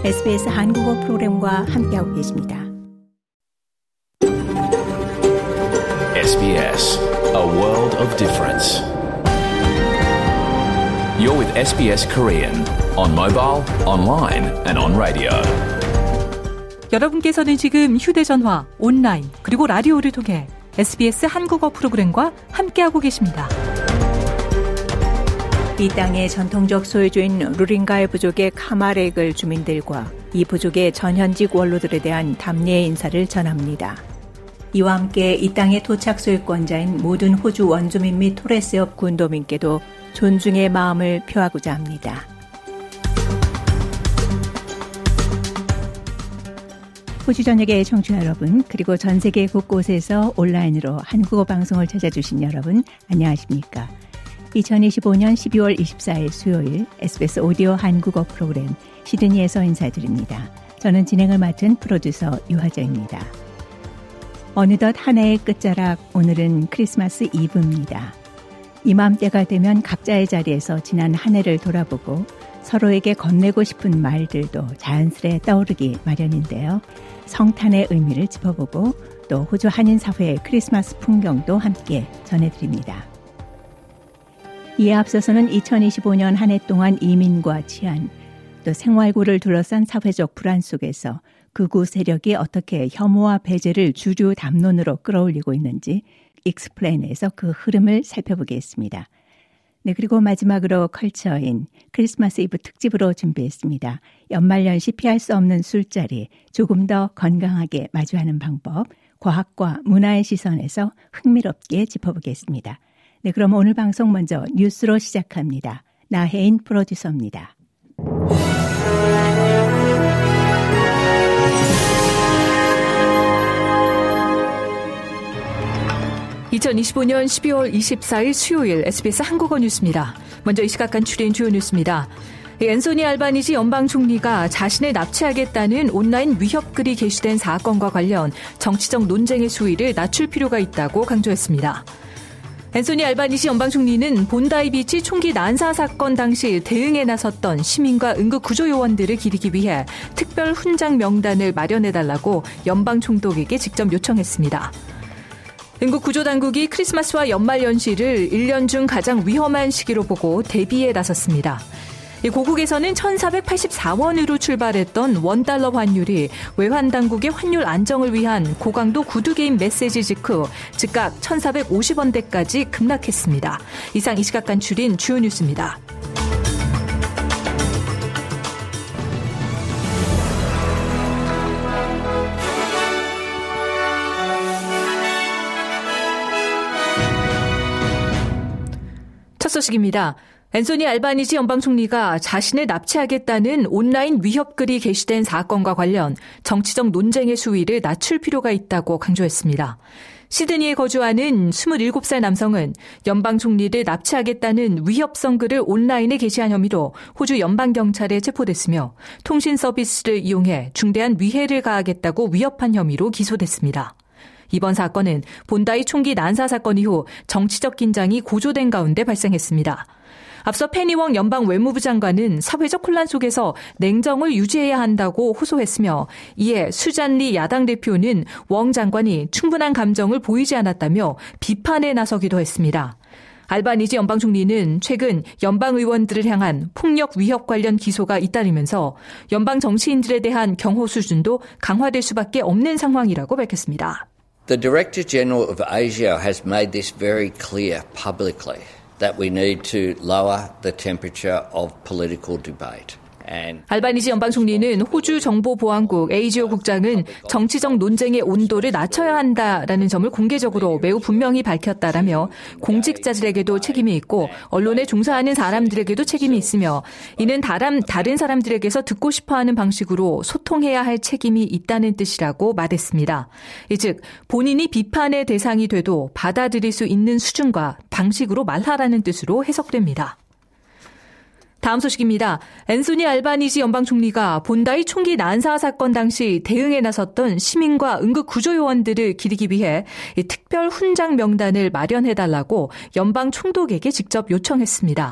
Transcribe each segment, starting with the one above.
SBS 한국어 프로그램과 함께하고 계십니다. SBS, a world of difference. You're with SBS Korean on mobile, online and on radio. 여러분께서는 지금 휴대전화, 온라인, 그리고 라디오를 통해 SBS 한국어 프로그램과 함께하고 계십니다. 이 땅의 전통적 소유주인 루링가이 부족의 카마렉을 주민들과 이 부족의 전현직 원로들에 대한 담례의 인사를 전합니다. 이와 함께 이 땅의 토착 소유권자인 모든 호주 원주민 및 토레스협 군도민께도 존중의 마음을 표하고자 합니다. 호주 전역의 청취자 여러분, 그리고 전 세계 곳곳에서 온라인으로 한국어 방송을 찾아주신 여러분, 안녕하십니까? 2025년 12월 24일 수요일 SBS 오디오 한국어 프로그램 시드니에서 인사드립니다. 저는 진행을 맡은 프로듀서 유하정입니다. 어느덧 한 해의 끝자락, 오늘은 크리스마스 이브입니다. 이맘때가 되면 각자의 자리에서 지난 한 해를 돌아보고 서로에게 건네고 싶은 말들도 자연스레 떠오르기 마련인데요. 성탄의 의미를 짚어보고 또 호주 한인 사회의 크리스마스 풍경도 함께 전해드립니다. 이에 앞서서는 2025년 한 해 동안 이민과 치안, 또 생활고를 둘러싼 사회적 불안 속에서 극우 세력이 어떻게 혐오와 배제를 주류 담론으로 끌어올리고 있는지 익스플레인에서 그 흐름을 살펴보겠습니다. 네, 그리고 마지막으로 컬처인 크리스마스 이브 특집으로 준비했습니다. 연말연시 피할 수 없는 술자리, 조금 더 건강하게 마주하는 방법, 과학과 문화의 시선에서 흥미롭게 짚어보겠습니다. 네, 그럼 오늘 방송 먼저 뉴스로 시작합니다. 나혜인 프로듀서입니다. 2025년 12월 24일 수요일 SBS 한국어 뉴스입니다. 먼저 이 시각 간추린 주요 뉴스입니다. 앤소니 알바니지 연방 총리가 자신을 납치하겠다는 온라인 위협글이 게시된 사건과 관련 정치적 논쟁의 수위를 낮출 필요가 있다고 강조했습니다. 앤소니 알바니지 연방 총리는 본다이 비치 총기 난사 사건 당시 대응에 나섰던 시민과 응급 구조 요원들을 기리기 위해 특별 훈장 명단을 마련해달라고 연방 총독에게 직접 요청했습니다. 응급구조당국이 크리스마스와 연말연시를 1년 중 가장 위험한 시기로 보고 대비에 나섰습니다. 고국에서는 1,484원으로 출발했던 $1 환율이 외환당국의 환율 안정을 위한 고강도 구두개인 메시지 직후 즉각 1,450원대까지 급락했습니다. 이상 이 시각 간추린 주요 뉴스입니다. 첫 소식입니다. 앤소니 알바니지 연방 총리가 자신을 납치하겠다는 온라인 위협글이 게시된 사건과 관련 정치적 논쟁의 수위를 낮출 필요가 있다고 강조했습니다. 시드니에 거주하는 27살 남성은 연방 총리를 납치하겠다는 위협성 글을 온라인에 게시한 혐의로 호주 연방경찰에 체포됐으며 통신 서비스를 이용해 중대한 위해를 가하겠다고 위협한 혐의로 기소됐습니다. 이번 사건은 본다이 총기 난사 사건 이후 정치적 긴장이 고조된 가운데 발생했습니다. 앞서 페니 웡 연방 외무부 장관은 사회적 혼란 속에서 냉정을 유지해야 한다고 호소했으며 이에 수잔리 야당 대표는 웡 장관이 충분한 감정을 보이지 않았다며 비판에 나서기도 했습니다. 알바니지 연방 총리는 최근 연방 의원들을 향한 폭력 위협 관련 기소가 잇따르면서 연방 정치인들에 대한 경호 수준도 강화될 수밖에 없는 상황이라고 밝혔습니다. The Director General of ASIO has made this very clear publicly that we need to lower the temperature of political debate. 알바니지 연방 총리는 호주 정보보안국 ASIO 국장은 정치적 논쟁의 온도를 낮춰야 한다라는 점을 공개적으로 매우 분명히 밝혔다라며 공직자들에게도 책임이 있고 언론에 종사하는 사람들에게도 책임이 있으며 이는 다른 사람들에게서 듣고 싶어하는 방식으로 소통해야 할 책임이 있다는 뜻이라고 말했습니다. 즉 본인이 비판의 대상이 돼도 받아들일 수 있는 수준과 방식으로 말하라는 뜻으로 해석됩니다. 다음 소식입니다. 앤소니 알바니지 연방 총리가 본다이 총기 난사 사건 당시 대응에 나섰던 시민과 응급 구조 요원들을 기리기 위해 특별 훈장 명단을 마련해달라고 연방 총독에게 직접 요청했습니다.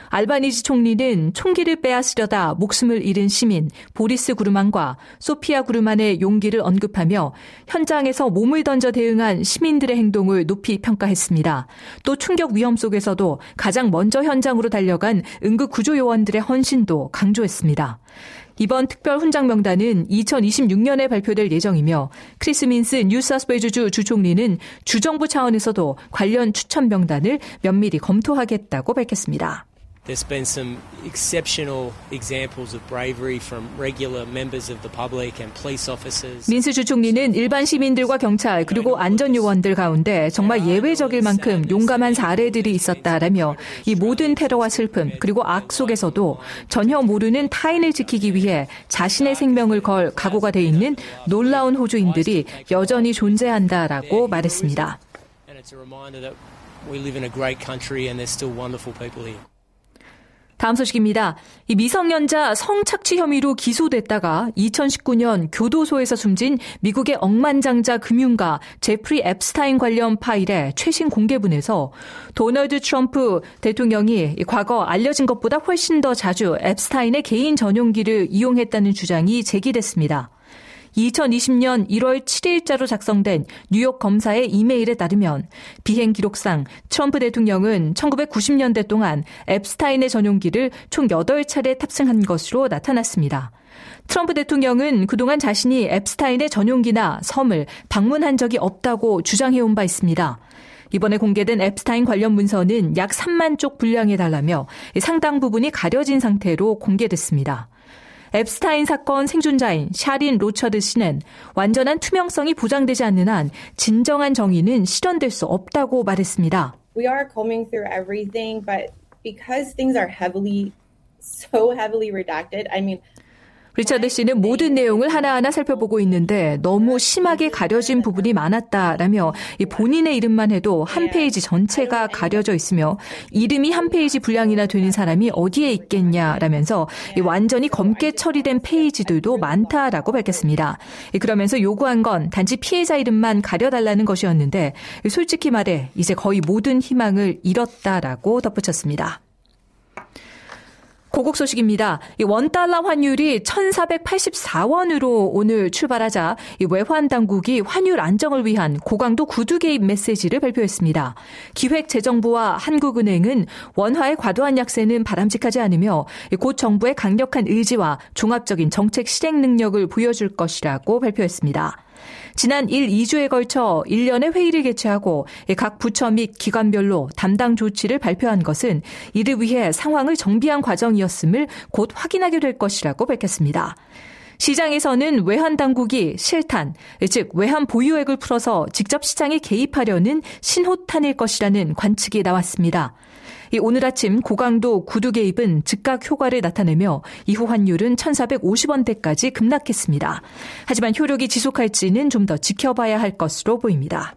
알바니지 총리는 총기를 빼앗으려다 목숨을 잃은 시민 보리스 구르만과 소피아 구르만의 용기를 언급하며 현장에서 몸을 던져 대응한 시민들의 행동을 높이 평가했습니다. 또 충격 위험 속에서도 가장 먼저 현장으로 달려간 응급 구조 요원들의 헌신도 강조했습니다. 이번 특별 훈장 명단은 2026년에 발표될 예정이며 크리스 민스 뉴사우스웨일즈 주 총리는 주정부 차원에서도 관련 추천 명단을 면밀히 검토하겠다고 밝혔습니다. There's been some exceptional examples of bravery from regular members of the public and police officers. 민스 주 총리는 일반 시민들과 경찰 그리고 안전요원들 가운데 정말 예외적일 만큼 용감한 사례들이 있었다라며 이 모든 테러와 슬픔 그리고 악 속에서도 전혀 모르는 타인을 지키기 위해 자신의 생명을 걸 각오가 돼 있는 놀라운 호주인들이 여전히 존재한다라고 말했습니다. And it's a reminder that we live in a great country and there's still wonderful people here. 다음 소식입니다. 이 미성년자 성착취 혐의로 기소됐다가 2019년 교도소에서 숨진 미국의 억만장자 금융가 제프리 앱스타인 관련 파일의 최신 공개분에서 도널드 트럼프 대통령이 과거 알려진 것보다 훨씬 더 자주 앱스타인의 개인 전용기를 이용했다는 주장이 제기됐습니다. 2020년 1월 7일자로 작성된 뉴욕 검사의 이메일에 따르면 비행 기록상 트럼프 대통령은 1990년대 동안 앱스타인의 전용기를 총 8차례 탑승한 것으로 나타났습니다. 트럼프 대통령은 그동안 자신이 앱스타인의 전용기나 섬을 방문한 적이 없다고 주장해온 바 있습니다. 이번에 공개된 앱스타인 관련 문서는 약 3만 쪽 분량에 달하며 상당 부분이 가려진 상태로 공개됐습니다. 앱스타인 사건 생존자인 샤린 로처드 씨는 완전한 투명성이 보장되지 않는 한 진정한 정의는 실현될 수 없다고 말했습니다. We are combing through everything, but because things are so heavily redacted, 리처드 씨는 모든 내용을 하나하나 살펴보고 있는데 너무 심하게 가려진 부분이 많았다라며 본인의 이름만 해도 한 페이지 전체가 가려져 있으며 이름이 한 페이지 분량이나 되는 사람이 어디에 있겠냐라면서 완전히 검게 처리된 페이지들도 많다라고 밝혔습니다. 그러면서 요구한 건 단지 피해자 이름만 가려달라는 것이었는데 솔직히 말해 이제 거의 모든 희망을 잃었다라고 덧붙였습니다. 고국 소식입니다. $1 환율이 1,484원으로 오늘 출발하자 외환 당국이 환율 안정을 위한 고강도 구두 개입 메시지를 발표했습니다. 기획재정부와 한국은행은 원화의 과도한 약세는 바람직하지 않으며 곧 정부의 강력한 의지와 종합적인 정책 실행 능력을 보여줄 것이라고 발표했습니다. 지난 2주에 걸쳐 1년의 회의를 개최하고 각 부처 및 기관별로 담당 조치를 발표한 것은 이를 위해 상황을 정비한 과정이었음을 곧 확인하게 될 것이라고 밝혔습니다. 시장에서는 외환 당국이 실탄, 즉 외환 보유액을 풀어서 직접 시장에 개입하려는 신호탄일 것이라는 관측이 나왔습니다. 오늘 아침 고강도 구두 개입은 즉각 효과를 나타내며 이후 환율은 1,450원대까지 급락했습니다. 하지만 효력이 지속할지는 좀 더 지켜봐야 할 것으로 보입니다.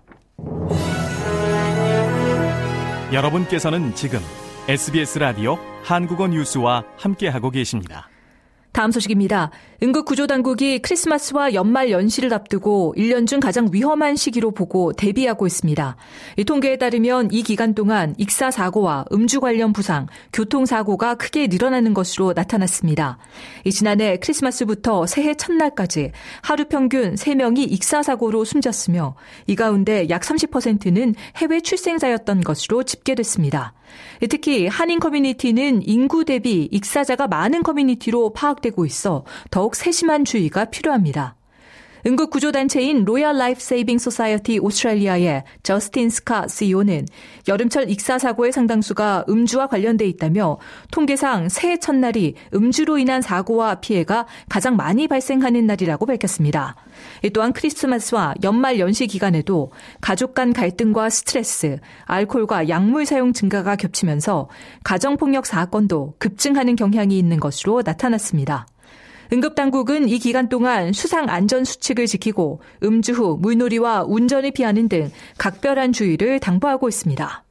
여러분께서는 지금 SBS 라디오 한국어 뉴스와 함께하고 계십니다. 다음 소식입니다. 응급구조당국이 크리스마스와 연말 연시를 앞두고 1년 중 가장 위험한 시기로 보고 대비하고 있습니다. 이 통계에 따르면 이 기간 동안 익사사고와 음주 관련 부상, 교통사고가 크게 늘어나는 것으로 나타났습니다. 지난해 크리스마스부터 새해 첫날까지 하루 평균 3명이 익사사고로 숨졌으며 이 가운데 약 30%는 해외 출생자였던 것으로 집계됐습니다. 특히 한인 커뮤니티는 인구 대비 익사자가 많은 커뮤니티로 파악되고 있어 더욱 세심한 주의가 필요합니다. 응급구조단체인 로얄 라이프 세이빙 소사이어티 오스트레일리아의 저스틴 스카 CEO는 여름철 익사사고의 상당수가 음주와 관련돼 있다며 통계상 새해 첫날이 음주로 인한 사고와 피해가 가장 많이 발생하는 날이라고 밝혔습니다. 또한 크리스마스와 연말 연시 기간에도 가족 간 갈등과 스트레스, 알코올과 약물 사용 증가가 겹치면서 가정폭력 사건도 급증하는 경향이 있는 것으로 나타났습니다. 응급당국은 이 기간 동안 수상 안전수칙을 지키고 음주 후 물놀이와 운전을 피하는 등 각별한 주의를 당부하고 있습니다.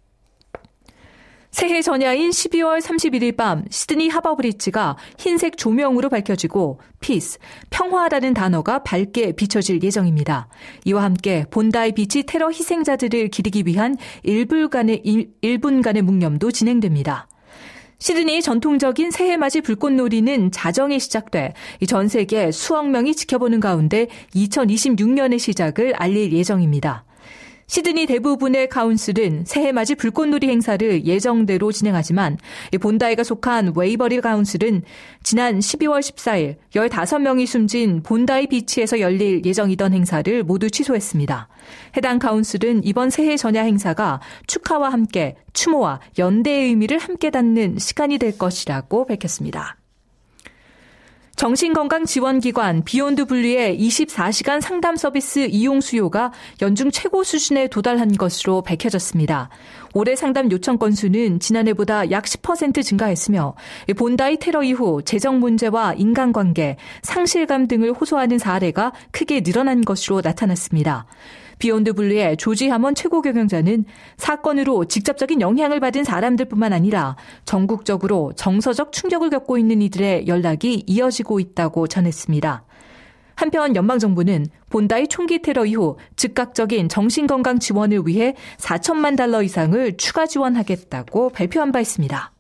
새해 전야인 12월 31일 밤 시드니 하버 브릿지가 흰색 조명으로 밝혀지고 피스, 평화라는 단어가 밝게 비춰질 예정입니다. 이와 함께 본다이 비치 테러 희생자들을 기리기 위한 1분간의 묵념도 진행됩니다. 시드니 전통적인 새해맞이 불꽃놀이는 자정에 시작돼 전 세계 수억 명이 지켜보는 가운데 2026년의 시작을 알릴 예정입니다. 시드니 대부분의 카운슬은 새해맞이 불꽃놀이 행사를 예정대로 진행하지만 본다이가 속한 웨이버리 카운슬은 지난 12월 14일 15명이 숨진 본다이 비치에서 열릴 예정이던 행사를 모두 취소했습니다. 해당 카운슬은 이번 새해 전야 행사가 축하와 함께 추모와 연대의 의미를 함께 담는 시간이 될 것이라고 밝혔습니다. 정신건강지원기관 비욘드 블루의 24시간 상담 서비스 이용 수요가 연중 최고 수준에 도달한 것으로 밝혀졌습니다. 올해 상담 요청 건수는 지난해보다 약 10% 증가했으며 본다이 테러 이후 재정 문제와 인간관계, 상실감 등을 호소하는 사례가 크게 늘어난 것으로 나타났습니다. 비욘드 블루의 조지 하먼 최고 경영자는 사건으로 직접적인 영향을 받은 사람들뿐만 아니라 전국적으로 정서적 충격을 겪고 있는 이들의 연락이 이어지고 있다고 전했습니다. 한편 연방정부는 본다이 총기 테러 이후 즉각적인 정신건강 지원을 위해 $4천만 이상을 추가 지원하겠다고 발표한 바 있습니다.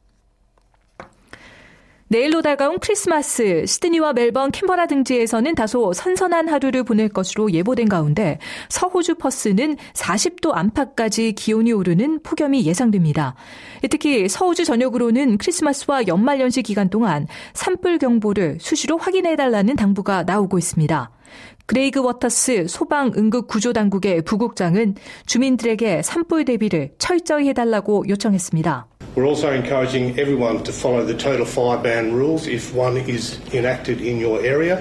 내일로 다가온 크리스마스, 시드니와 멜번, 캔버라 등지에서는 다소 선선한 하루를 보낼 것으로 예보된 가운데 서호주 퍼스는 40도 안팎까지 기온이 오르는 폭염이 예상됩니다. 특히 서호주 전역으로는 크리스마스와 연말연시 기간 동안 산불 경보를 수시로 확인해달라는 당부가 나오고 있습니다. 그레이그 워터스 소방응급구조당국의 부국장은 주민들에게 산불 대비를 철저히 해달라고 요청했습니다. We're also encouraging everyone to follow the total fire ban rules if one is enacted in your area.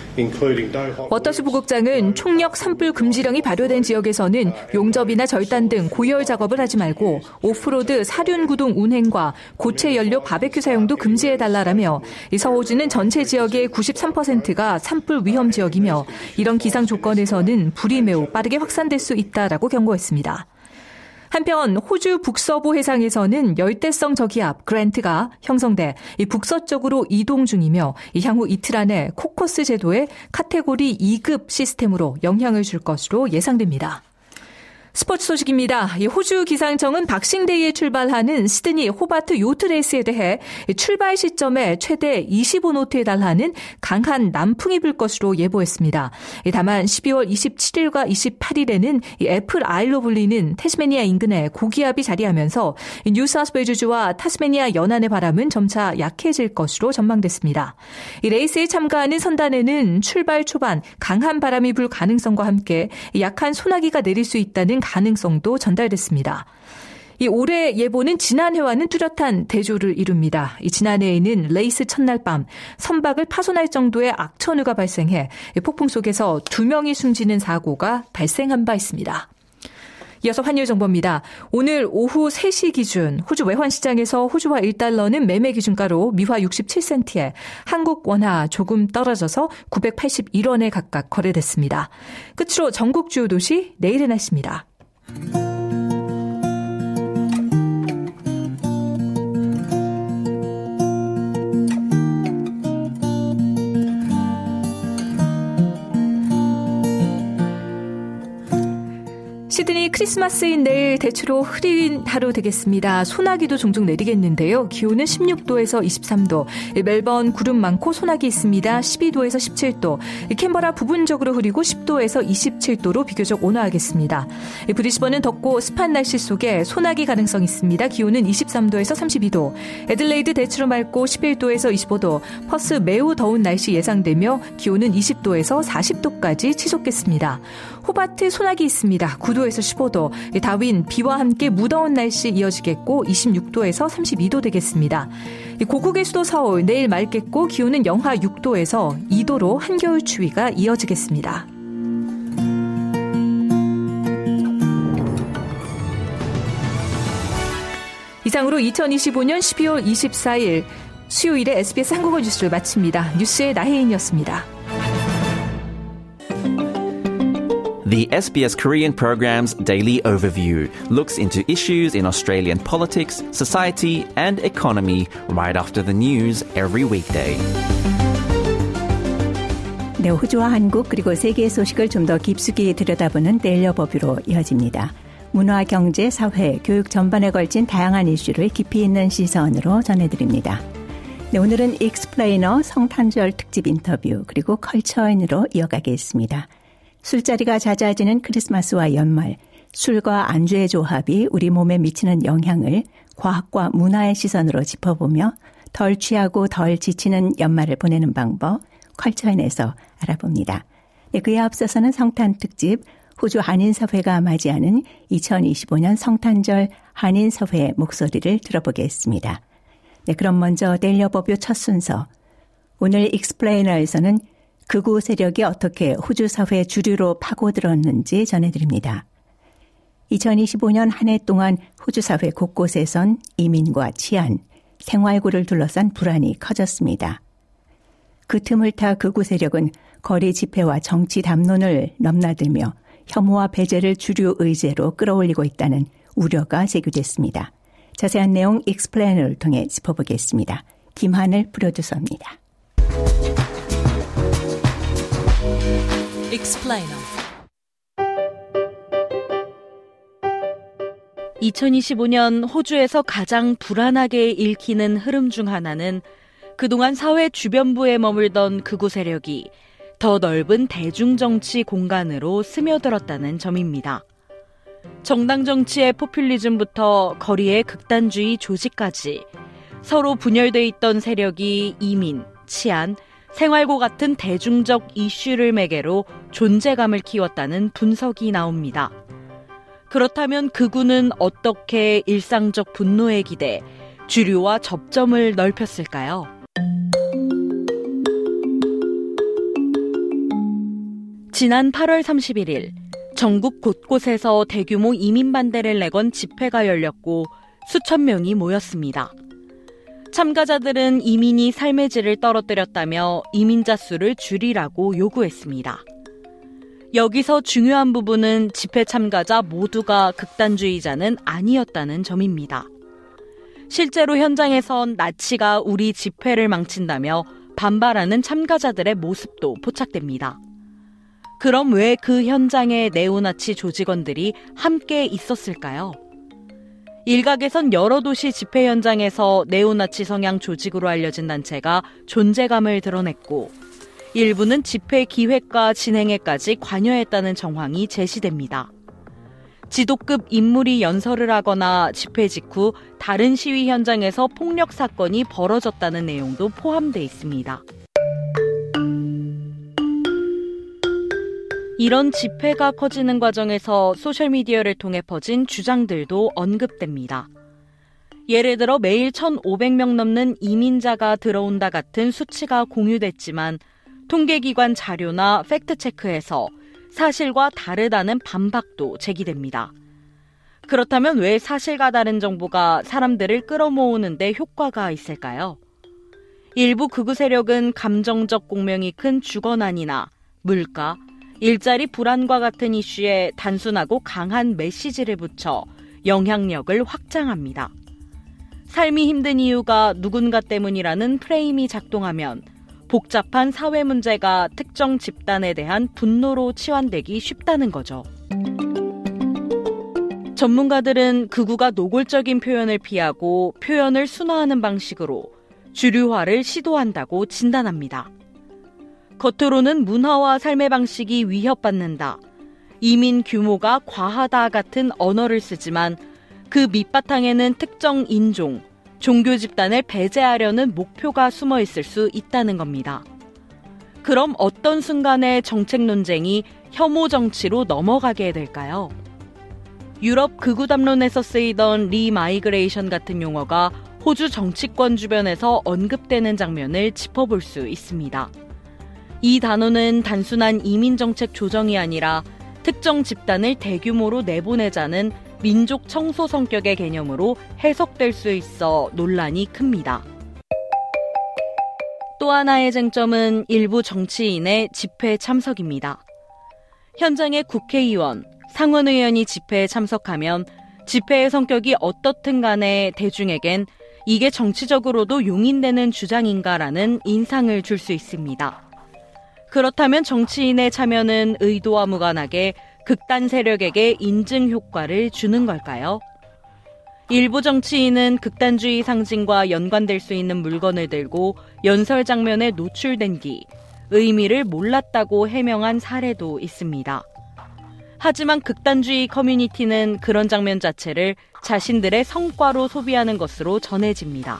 워터스 부국장은 총력 산불 금지령이 발효된 지역에서는 용접이나 절단 등 고열 작업을 하지 말고 오프로드 사륜구동 운행과 고체 연료 바베큐 사용도 금지해달라라며 서호주는 전체 지역의 93%가 산불 위험 지역이며 이런 기상 조건에서는 불이 매우 빠르게 확산될 수 있다라고 경고했습니다. 한편 호주 북서부 해상에서는 열대성 저기압 그랜트가 형성돼 북서쪽으로 이동 중이며 향후 이틀 안에 코커스 제도의 카테고리 2급 시스템으로 영향을 줄 것으로 예상됩니다. 스포츠 소식입니다. 호주 기상청은 박싱데이에 출발하는 시드니 호바트 요트 레이스에 대해 출발 시점에 최대 25노트에 달하는 강한 남풍이 불 것으로 예보했습니다. 다만 12월 27일과 28일에는 애플 아일로 불리는 태스메니아 인근에 고기압이 자리하면서 뉴사우스웨일즈주와 타스메니아 연안의 바람은 점차 약해질 것으로 전망됐습니다. 이 레이스에 참가하는 선단에는 출발 초반 강한 바람이 불 가능성과 함께 약한 소나기가 내릴 수 있다는 가능성도 전달됐습니다. 이 올해 예보는 지난해와는 뚜렷한 대조를 이룹니다. 지난해에는 레이스 첫날 밤 선박을 파손할 정도의 악천후가 발생해 폭풍 속에서 2명이 숨지는 사고가 발생한 바 있습니다. 이어서 환율 정보입니다. 오늘 오후 3시 기준 호주 외환시장에서 호주화 1달러는 매매 기준가로 미화 67센트에 한국 원화 조금 떨어져서 981원에 각각 거래됐습니다. 끝으로 전국 주요 도시 내일의 날씨입니다. 시드니 크리스마스인 내일 대체로 흐린 하루 되겠습니다. 소나기도 종종 내리겠는데요. 기온은 16도에서 23도, 멜번 구름 많고 소나기 있습니다. 12도에서 17도, 캔버라 부분적으로 흐리고 10도에서 27도로 비교적 온화하겠습니다. 브리스번은 덥고 습한 날씨 속에 소나기 가능성 있습니다. 기온은 23도에서 32도, 애들레이드 대체로 맑고 11도에서 25도, 퍼스 매우 더운 날씨 예상되며 기온은 20도에서 40도까지 치솟겠습니다. 호바트 소나기 있습니다. 9도에서 15도, 다윈 비와 함께 무더운 날씨 이어지겠고 26도에서 32도 되겠습니다. 고국의 수도 서울 내일 맑겠고 기온은 영하 6도에서 2도로 한겨울 추위가 이어지겠습니다. 이상으로 2025년 12월 24일 수요일에 SBS 한국어 뉴스를 마칩니다. 뉴스의 나혜인이었습니다. The SBS Korean program's Daily Overview looks into issues in Australian politics, society, and economy right after the news every weekday. 네, 호주와 한국 그리고 세계의 소식을 좀 더 깊숙이 들여다보는 데일리 오버뷰로 이어집니다. 문화, 경제, 사회, 교육 전반에 걸친 다양한 이슈를 깊이 있는 시선으로 전해드립니다. 네, 오늘은 익스플레이너 성탄절 특집 인터뷰 그리고 컬처인으로 이어가겠습니다. 술자리가 잦아지는 크리스마스와 연말, 술과 안주의 조합이 우리 몸에 미치는 영향을 과학과 문화의 시선으로 짚어보며 덜 취하고 덜 지치는 연말을 보내는 방법, 컬처인에서 알아봅니다. 네, 그에 앞서서는 성탄 특집, 호주 한인사회가 맞이하는 2025년 성탄절 한인사회의 목소리를 들어보겠습니다. 네, 그럼 먼저 데일리 오버뷰 첫 순서. 오늘 익스플레이너에서는 극우 세력이 어떻게 호주 사회 주류로 파고들었는지 전해드립니다. 2025년 한 해 동안 호주 사회 곳곳에선 이민과 치안, 생활고를 둘러싼 불안이 커졌습니다. 그 틈을 타 극우 세력은 거리 집회와 정치 담론을 넘나들며 혐오와 배제를 주류 의제로 끌어올리고 있다는 우려가 제기됐습니다. 자세한 내용 익스플레이너를 통해 짚어보겠습니다. 김하늘 프로듀서입니다. 익스플레이너 2025년 호주에서 가장 불안하게 읽히는 흐름 중 하나는 그동안 사회 주변부에 머물던 극우 세력이 더 넓은 대중정치 공간으로 스며들었다는 점입니다. 정당 정치의 포퓰리즘부터 거리의 극단주의 조직까지 서로 분열돼 있던 세력이 이민, 치안, 생활고 같은 대중적 이슈를 매개로 존재감을 키웠다는 분석이 나옵니다. 그렇다면 극우는 어떻게 일상적 분노에 기대 주류와 접점을 넓혔을까요? 지난 8월 31일 전국 곳곳에서 대규모 이민 반대를 내건 집회가 열렸고 수천 명이 모였습니다. 참가자들은 이민이 삶의 질을 떨어뜨렸다며 이민자 수를 줄이라고 요구했습니다. 여기서 중요한 부분은 집회 참가자 모두가 극단주의자는 아니었다는 점입니다. 실제로 현장에선 나치가 우리 집회를 망친다며 반발하는 참가자들의 모습도 포착됩니다. 그럼 왜 그 현장에 네오나치 조직원들이 함께 있었을까요? 일각에선 여러 도시 집회 현장에서 네오나치 성향 조직으로 알려진 단체가 존재감을 드러냈고 일부는 집회 기획과 진행에까지 관여했다는 정황이 제시됩니다. 지도급 인물이 연설을 하거나 집회 직후 다른 시위 현장에서 폭력 사건이 벌어졌다는 내용도 포함되어 있습니다. 이런 집회가 커지는 과정에서 소셜미디어를 통해 퍼진 주장들도 언급됩니다. 예를 들어 매일 1,500명 넘는 이민자가 들어온다 같은 수치가 공유됐지만 통계기관 자료나 팩트체크에서 사실과 다르다는 반박도 제기됩니다. 그렇다면 왜 사실과 다른 정보가 사람들을 끌어모으는 데 효과가 있을까요? 일부 극우 세력은 감정적 공명이 큰 주거난이나 물가, 일자리 불안과 같은 이슈에 단순하고 강한 메시지를 붙여 영향력을 확장합니다. 삶이 힘든 이유가 누군가 때문이라는 프레임이 작동하면 복잡한 사회 문제가 특정 집단에 대한 분노로 치환되기 쉽다는 거죠. 전문가들은 극우가 노골적인 표현을 피하고 표현을 순화하는 방식으로 주류화를 시도한다고 진단합니다. 겉으로는 문화와 삶의 방식이 위협받는다, 이민 규모가 과하다 같은 언어를 쓰지만 그 밑바탕에는 특정 인종, 종교 집단을 배제하려는 목표가 숨어 있을 수 있다는 겁니다. 그럼 어떤 순간에 정책 논쟁이 혐오 정치로 넘어가게 될까요? 유럽 극우 담론에서 쓰이던 리마이그레이션 같은 용어가 호주 정치권 주변에서 언급되는 장면을 짚어볼 수 있습니다. 이 단어는 단순한 이민정책 조정이 아니라 특정 집단을 대규모로 내보내자는 민족 청소 성격의 개념으로 해석될 수 있어 논란이 큽니다. 또 하나의 쟁점은 일부 정치인의 집회 참석입니다. 현장의 국회의원, 상원의원이 집회에 참석하면 집회의 성격이 어떻든 간에 대중에겐 이게 정치적으로도 용인되는 주장인가라는 인상을 줄 수 있습니다. 그렇다면 정치인의 참여는 의도와 무관하게 극단 세력에게 인증 효과를 주는 걸까요? 일부 정치인은 극단주의 상징과 연관될 수 있는 물건을 들고 연설 장면에 노출된 뒤 의미를 몰랐다고 해명한 사례도 있습니다. 하지만 극단주의 커뮤니티는 그런 장면 자체를 자신들의 성과로 소비하는 것으로 전해집니다.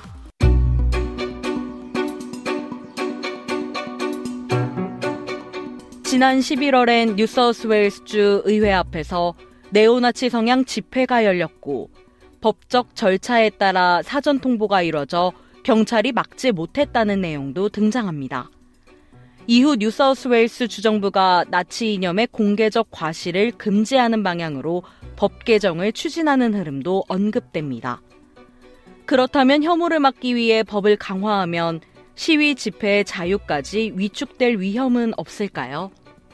지난 11월엔 뉴사우스웨일스주 의회 앞에서 네오나치 성향 집회가 열렸고 법적 절차에 따라 사전 통보가 이뤄져 경찰이 막지 못했다는 내용도 등장합니다. 이후 뉴사우스웨일스 주정부가 나치 이념의 공개적 과시를 금지하는 방향으로 법 개정을 추진하는 흐름도 언급됩니다. 그렇다면 혐오를 막기 위해 법을 강화하면 시위 집회의 자유까지 위축될 위험은 없을까요?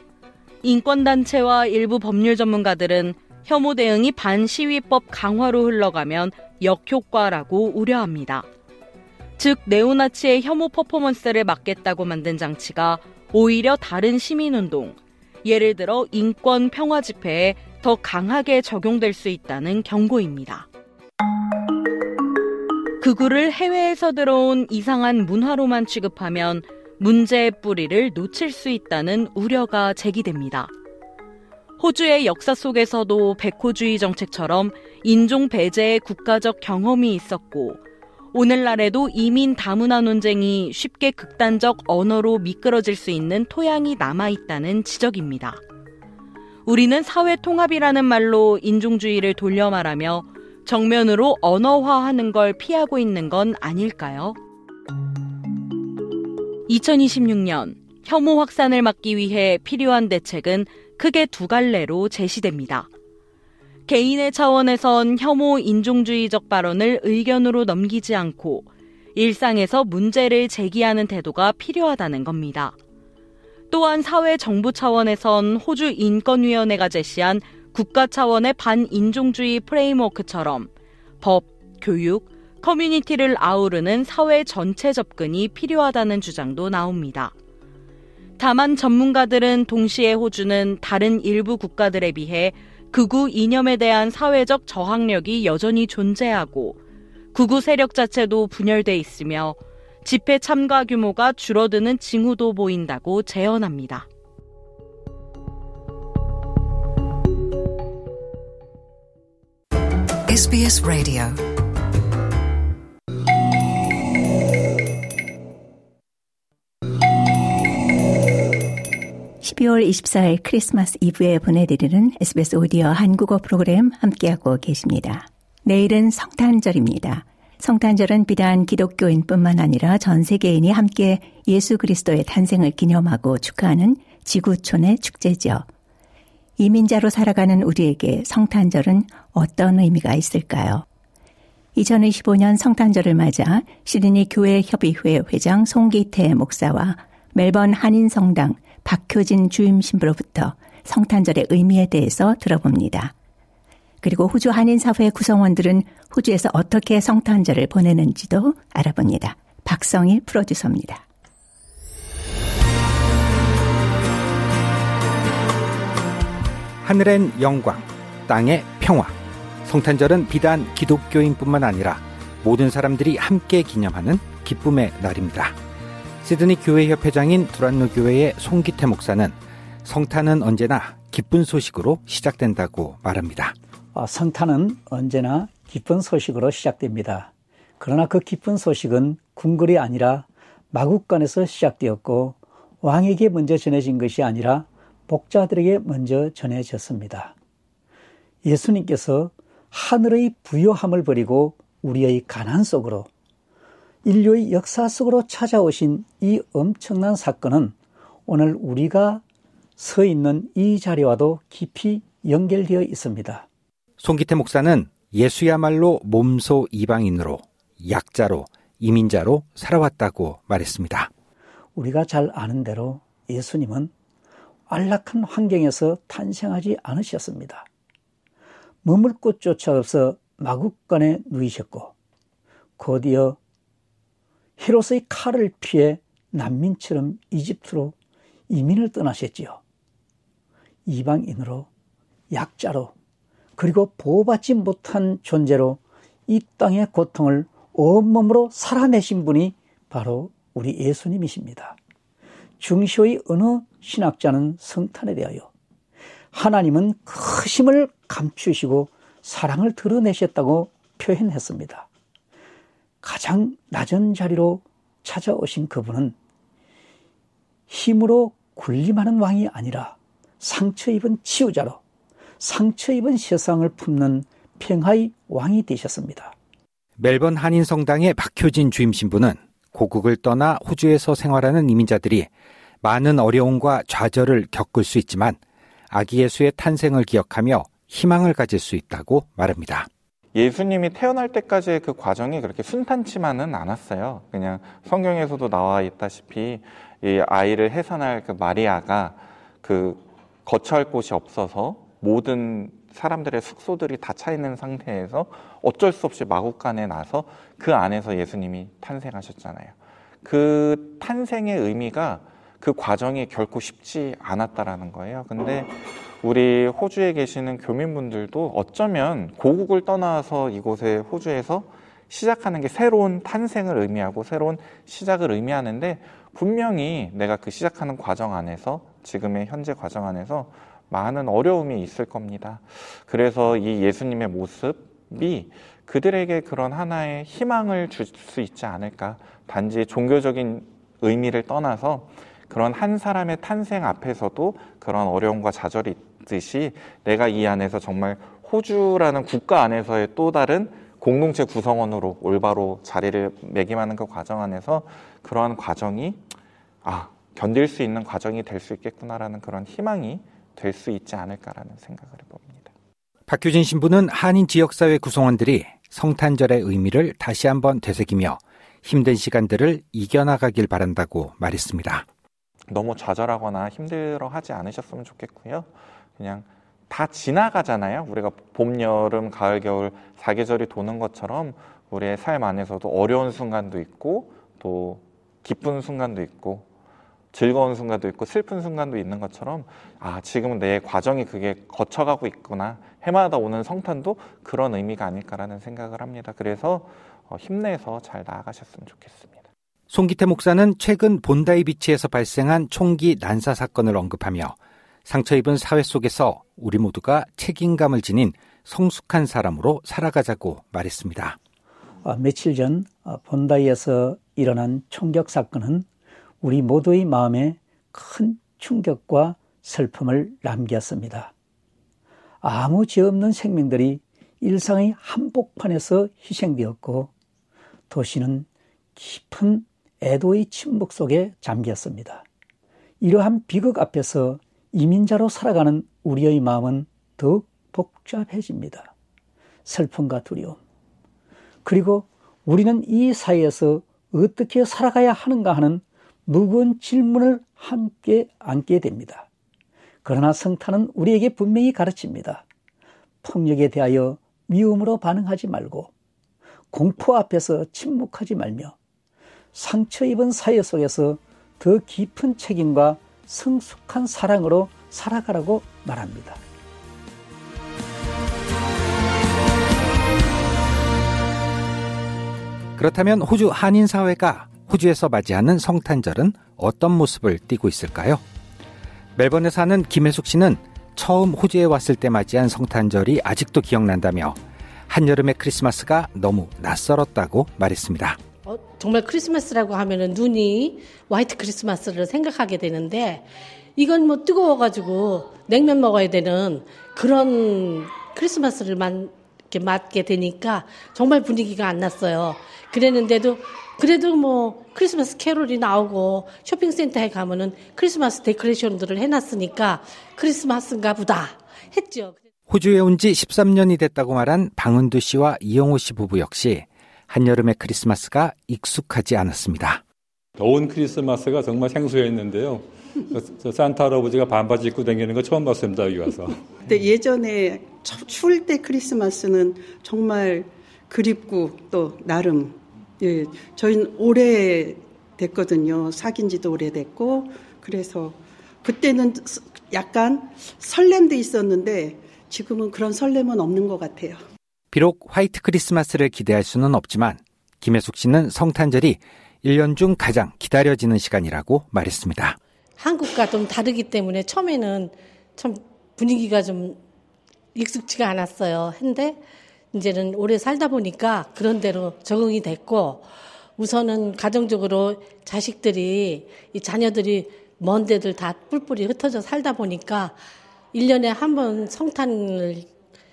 인권단체와 일부 법률 전문가들은 혐오 대응이 반시위법 강화로 흘러가면 역효과라고 우려합니다. 즉 네오나치의 혐오 퍼포먼스를 막겠다고 만든 장치가 오히려 다른 시민운동, 예를 들어 인권 평화 집회에 더 강하게 적용될 수 있다는 경고입니다. 극우를 해외에서 들어온 이상한 문화로만 취급하면 문제의 뿌리를 놓칠 수 있다는 우려가 제기됩니다. 호주의 역사 속에서도 백호주의 정책처럼 인종 배제의 국가적 경험이 있었고 오늘날에도 이민 다문화 논쟁이 쉽게 극단적 언어로 미끄러질 수 있는 토양이 남아있다는 지적입니다. 우리는 사회 통합이라는 말로 인종주의를 돌려 말하며 정면으로 언어화하는 걸 피하고 있는 건 아닐까요? 2026년 혐오 확산을 막기 위해 필요한 대책은 크게 두 갈래로 제시됩니다. 개인의 차원에선 혐오 인종주의적 발언을 의견으로 넘기지 않고 일상에서 문제를 제기하는 태도가 필요하다는 겁니다. 또한 사회 정부 차원에선 호주 인권위원회가 제시한 국가 차원의 반인종주의 프레임워크처럼 법, 교육, 커뮤니티를 아우르는 사회 전체 접근이 필요하다는 주장도 나옵니다. 다만 전문가들은 동시에 호주는 다른 일부 국가들에 비해 극우 이념에 대한 사회적 저항력이 여전히 존재하고 극우 세력 자체도 분열돼 있으며 집회 참가 규모가 줄어드는 징후도 보인다고 재언합니다. SBS 라디오 12월 24일 크리스마스 이브에 보내드리는 SBS 오디오 한국어 프로그램 함께하고 계십니다. 내일은 성탄절입니다. 성탄절은 비단 기독교인뿐만 아니라 전 세계인이 함께 예수 그리스도의 탄생을 기념하고 축하하는 지구촌의 축제죠. 이민자로 살아가는 우리에게 성탄절은 어떤 의미가 있을까요? 2025년 성탄절을 맞아 시드니 교회협의회 회장 송기태 목사와 멜번 한인성당 박효진 주임 신부로부터 성탄절의 의미에 대해서 들어봅니다. 그리고 호주 한인사회 구성원들은 호주에서 어떻게 성탄절을 보내는지도 알아봅니다. 박성일 프로듀서입니다. 하늘엔 영광, 땅에 평화. 성탄절은 비단 기독교인뿐만 아니라 모든 사람들이 함께 기념하는 기쁨의 날입니다. 시드니 교회협회장인 두란노 교회의 송기태 목사는 성탄은 언제나 기쁜 소식으로 시작된다고 말합니다. 성탄은 언제나 기쁜 소식으로 시작됩니다. 그러나 그 기쁜 소식은 궁궐이 아니라 마국간에서 시작되었고 왕에게 먼저 전해진 것이 아니라 복자들에게 먼저 전해졌습니다. 예수님께서 하늘의 부요함을 버리고 우리의 가난 속으로 인류의 역사 속으로 찾아오신 이 엄청난 사건은 오늘 우리가 서 있는 이 자리와도 깊이 연결되어 있습니다. 송기태 목사는 예수야말로 몸소 이방인으로, 약자로, 이민자로 살아왔다고 말했습니다. 우리가 잘 아는 대로 예수님은 안락한 환경에서 탄생하지 않으셨습니다. 머물 곳조차 없어 마국간에 누이셨고 곧이어 헤롯의 칼을 피해 난민처럼 이집트로 이민을 떠나셨지요. 이방인으로 약자로 그리고 보호받지 못한 존재로 이 땅의 고통을 온몸으로 살아내신 분이 바로 우리 예수님이십니다. 중시의 어느 신학자는 성탄에 대하여 하나님은 크심을 감추시고 사랑을 드러내셨다고 표현했습니다. 가장 낮은 자리로 찾아오신 그분은 힘으로 군림하는 왕이 아니라 상처 입은 치유자로 상처 입은 세상을 품는 평화의 왕이 되셨습니다. 멜번 한인성당의 박효진 주임 신부는 고국을 떠나 호주에서 생활하는 이민자들이 많은 어려움과 좌절을 겪을 수 있지만 아기 예수의 탄생을 기억하며 희망을 가질 수 있다고 말합니다. 예수님이 태어날 때까지의 그 과정이 그렇게 순탄치만은 않았어요. 그냥 성경에서도 나와 있다시피 이 아이를 해산할 그 마리아가 그 거처할 곳이 없어서 모든 사람들의 숙소들이 다 차 있는 상태에서 어쩔 수 없이 마구간에 나서 그 안에서 예수님이 탄생하셨잖아요. 그 탄생의 의미가 그 과정이 결코 쉽지 않았다라는 거예요. 근데 우리 호주에 계시는 교민분들도 어쩌면 고국을 떠나서 이곳에 호주에서 시작하는 게 새로운 탄생을 의미하고 새로운 시작을 의미하는데 분명히 내가 그 시작하는 과정 안에서 지금의 현재 과정 안에서 많은 어려움이 있을 겁니다. 그래서 이 예수님의 모습이 그들에게 그런 하나의 희망을 줄 수 있지 않을까. 단지 종교적인 의미를 떠나서 그런 한 사람의 탄생 앞에서도 그런 어려움과 좌절이 있듯이 내가 이 안에서 정말 호주라는 국가 안에서의 또 다른 공동체 구성원으로 올바로 자리를 매김하는 그 과정 안에서 그러한 과정이 견딜 수 있는 과정이 될 수 있겠구나라는 그런 희망이 될 수 있지 않을까라는 생각을 해봅니다. 박효진 신부는 한인 지역사회 구성원들이 성탄절의 의미를 다시 한번 되새기며 힘든 시간들을 이겨나가길 바란다고 말했습니다. 너무 좌절하거나 힘들어하지 않으셨으면 좋겠고요. 그냥 다 지나가잖아요. 우리가 봄, 여름, 가을, 겨울 4계절이 도는 것처럼 우리의 삶 안에서도 어려운 순간도 있고 또 기쁜 순간도 있고 즐거운 순간도 있고 슬픈 순간도 있는 것처럼 지금 내 과정이 그게 거쳐가고 있구나. 해마다 오는 성탄도 그런 의미가 아닐까라는 생각을 합니다. 그래서 힘내서 잘 나아가셨으면 좋겠습니다. 송기태 목사는 최근 본다이 비치에서 발생한 총기 난사 사건을 언급하며 상처 입은 사회 속에서 우리 모두가 책임감을 지닌 성숙한 사람으로 살아가자고 말했습니다. 며칠 전 본다이에서 일어난 총격 사건은 우리 모두의 마음에 큰 충격과 슬픔을 남겼습니다. 아무 죄 없는 생명들이 일상의 한복판에서 희생되었고 도시는 깊은 애도의 침묵 속에 잠겼습니다. 이러한 비극 앞에서 이민자로 살아가는 우리의 마음은 더욱 복잡해집니다. 슬픔과 두려움. 그리고 우리는 이 사회에서 어떻게 살아가야 하는가 하는 무거운 질문을 함께 안게 됩니다. 그러나 성탄은 우리에게 분명히 가르칩니다. 폭력에 대하여 미움으로 반응하지 말고 공포 앞에서 침묵하지 말며 상처 입은 사회 속에서 더 깊은 책임과 성숙한 사랑으로 살아가라고 말합니다. 그렇다면 호주 한인 사회가 호주에서 맞이하는 성탄절은 어떤 모습을 띠고 있을까요? 멜번에 사는 김혜숙 씨는 처음 호주에 왔을 때 맞이한 성탄절이 아직도 기억난다며 한여름의 크리스마스가 너무 낯설었다고 말했습니다. 정말 크리스마스라고 하면은 눈이 화이트 크리스마스를 생각하게 되는데 이건 뭐 뜨거워가지고 냉면 먹어야 되는 그런 크리스마스를 이렇게 맞게 되니까 정말 분위기가 안 났어요. 그랬는데도 그래도 뭐 크리스마스 캐롤이 나오고 쇼핑센터에 가면은 크리스마스 데코레이션들을 해놨으니까 크리스마스인가 보다 했죠. 호주에 온 지 13년이 됐다고 말한 방은두 씨와 이영호 씨 부부 역시 한여름의 크리스마스가 익숙하지 않았습니다. 더운 크리스마스가 정말 생소했는데요. 산타 할아버지가 반바지 입고 다니는 거 처음 봤습니다, 여기 와서. 근데 예전에 추울 때 크리스마스는 정말 그립고 또 나름 저희는 오래 됐거든요. 사귄 지도 오래됐고 그래서 그때는 약간 설렘도 있었는데 지금은 그런 설렘은 없는 것 같아요. 비록 화이트 크리스마스를 기대할 수는 없지만 김혜숙 씨는 성탄절이 1년 중 가장 기다려지는 시간이라고 말했습니다. 한국과 좀 다르기 때문에 처음에는 참 분위기가 좀 익숙지가 않았어요. 근데 이제는 오래 살다 보니까 그런 대로 적응이 됐고 우선은 가정적으로 자식들이 이 자녀들이 먼 데들 다 뿔뿔이 흩어져 살다 보니까 1년에 한 번 성탄을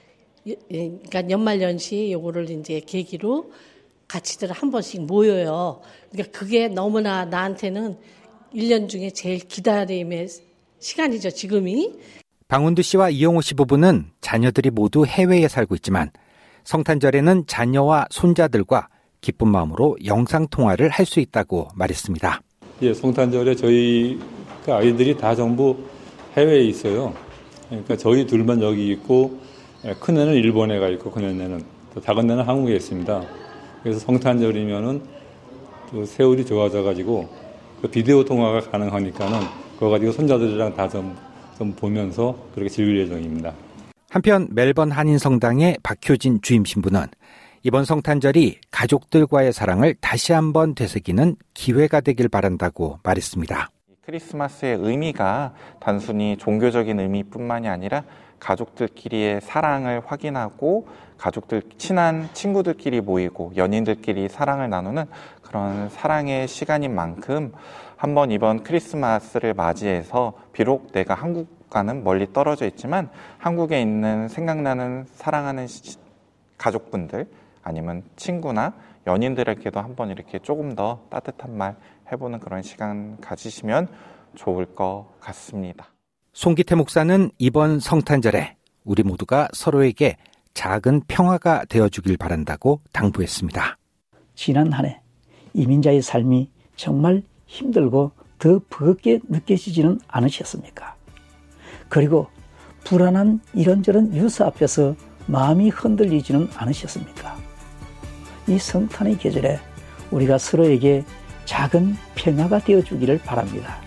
그러니까 연말연시 요거를 이제 계기로 같이들 한 번씩 모여요. 그러니까 그게 너무나 나한테는 1년 중에 제일 기다림의 시간이죠, 지금이. 방운두 씨와 이용호 씨 부부는 자녀들이 모두 해외에 살고 있지만 성탄절에는 자녀와 손자들과 기쁜 마음으로 영상통화를 할 수 있다고 말했습니다. 예, 성탄절에 저희 아이들이 다 전부 해외에 있어요. 그러니까 저희 둘만 여기 있고 큰애는 일본에 가 있고 큰애는 또 작은 애는 한국에 있습니다. 그래서 성탄절이면은 또 세월이 좋아져가지고 그 비디오 통화가 가능하니까는 그거 가지고 손자들이랑 다 좀 보면서 그렇게 즐길 예정입니다. 한편 멜번 한인성당의 박효진 주임 신부는 이번 성탄절이 가족들과의 사랑을 다시 한번 되새기는 기회가 되길 바란다고 말했습니다. 크리스마스의 의미가 단순히 종교적인 의미뿐만이 아니라 가족들끼리의 사랑을 확인하고 가족들, 친한 친구들끼리 모이고 연인들끼리 사랑을 나누는 그런 사랑의 시간인 만큼 한번 이번 크리스마스를 맞이해서 비록 내가 한국과는 멀리 떨어져 있지만 한국에 있는 생각나는 사랑하는 가족분들 아니면 친구나 연인들에게도 한번 이렇게 조금 더 따뜻한 말 해보는 그런 시간 가지시면 좋을 것 같습니다. 송기태 목사는 이번 성탄절에 우리 모두가 서로에게 작은 평화가 되어주길 바란다고 당부했습니다. 지난 한 해 이민자의 삶이 정말 힘들고 더 버겁게 느껴지지는 않으셨습니까? 그리고 불안한 이런저런 뉴스 앞에서 마음이 흔들리지는 않으셨습니까? 이 성탄의 계절에 우리가 서로에게 작은 평화가 되어주기를 바랍니다.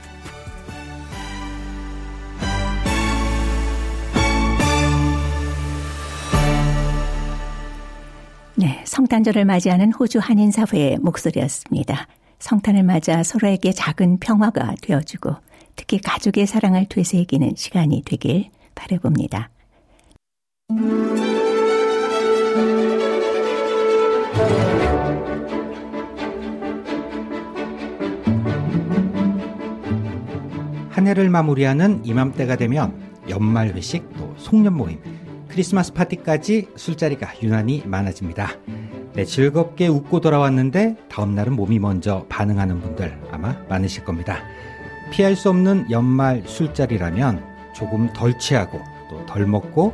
네, 성탄절을 맞이하는 호주 한인사회의 목소리였습니다. 성탄을 맞아 서로에게 작은 평화가 되어주고 특히 가족의 사랑을 되새기는 시간이 되길 바라봅니다. 한 해를 마무리하는 이맘때가 되면 연말 회식 또 송년 모임 크리스마스 파티까지 술자리가 유난히 많아집니다. 네, 즐겁게 웃고 돌아왔는데 다음날은 몸이 먼저 반응하는 분들 아마 많으실 겁니다. 피할 수 없는 연말 술자리라면 조금 덜 취하고 또 덜 먹고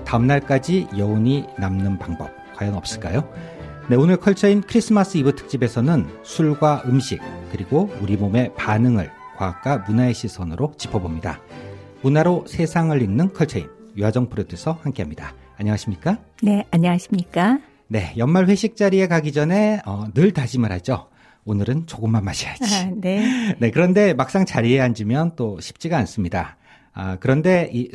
다음날까지 여운이 남는 방법 과연 없을까요? 네, 오늘 컬처인 크리스마스 이브 특집에서는 술과 음식 그리고 우리 몸의 반응을 과학과 문화의 시선으로 짚어봅니다. 문화로 세상을 읽는 컬처인 유하정 프로듀서 함께합니다. 안녕하십니까? 네, 안녕하십니까? 네, 연말 회식 자리에 가기 전에 늘 다짐을 하죠. 오늘은 조금만 마셔야지. 네. 네, 그런데 막상 자리에 앉으면 또 쉽지가 않습니다. 그런데 이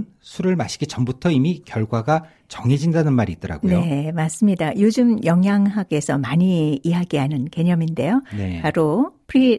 술을 마시기 전부터 이미 결과가 정해진다는 말이 있더라고요. 네, 맞습니다. 요즘 영양학에서 많이 이야기하는 개념인데요. 네. 바로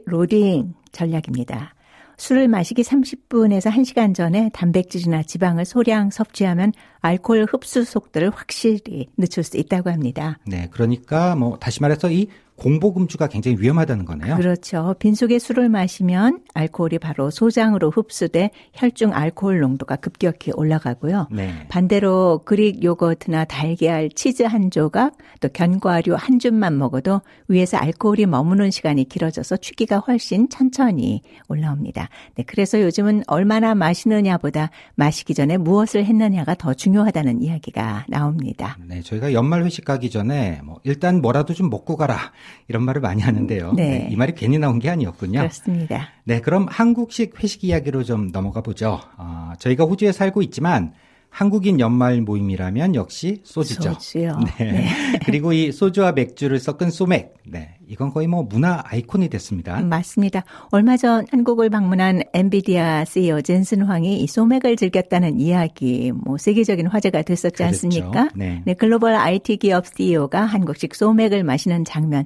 프리로딩 전략입니다. 술을 마시기 30분에서 1시간 전에 단백질이나 지방을 소량 섭취하면 알코올 흡수 속도를 확실히 늦출 수 있다고 합니다. 네, 그러니까 다시 말해서 이 공복음주가 굉장히 위험하다는 거네요. 그렇죠. 빈속에 술을 마시면 알코올이 바로 소장으로 흡수돼 혈중 알코올 농도가 급격히 올라가고요. 네. 반대로 그릭 요거트나 달걀, 치즈 한 조각, 또 견과류 한 줌만 먹어도 위에서 알코올이 머무는 시간이 길어져서 취기가 훨씬 천천히 올라옵니다. 네, 그래서 요즘은 얼마나 마시느냐보다 마시기 전에 무엇을 했느냐가 더 중요하다는 이야기가 나옵니다. 네, 저희가 연말 회식 가기 전에 일단 뭐라도 좀 먹고 가라. 이런 말을 많이 하는데요. 네. 네, 이 말이 괜히 나온 게 아니었군요. 그렇습니다. 네, 그럼 한국식 회식 이야기로 좀 넘어가 보죠. 저희가 호주에 살고 있지만 한국인 연말 모임이라면 역시 소주죠. 소주요. 네. 네. 그리고 이 소주와 맥주를 섞은 소맥. 네. 이건 거의 뭐 문화 아이콘이 됐습니다. 맞습니다. 얼마 전 한국을 방문한 엔비디아 CEO 젠슨 황이 이 소맥을 즐겼다는 이야기, 뭐 세계적인 화제가 됐었지 그렇죠. 않습니까? 네. 네, 글로벌 IT 기업 CEO가 한국식 소맥을 마시는 장면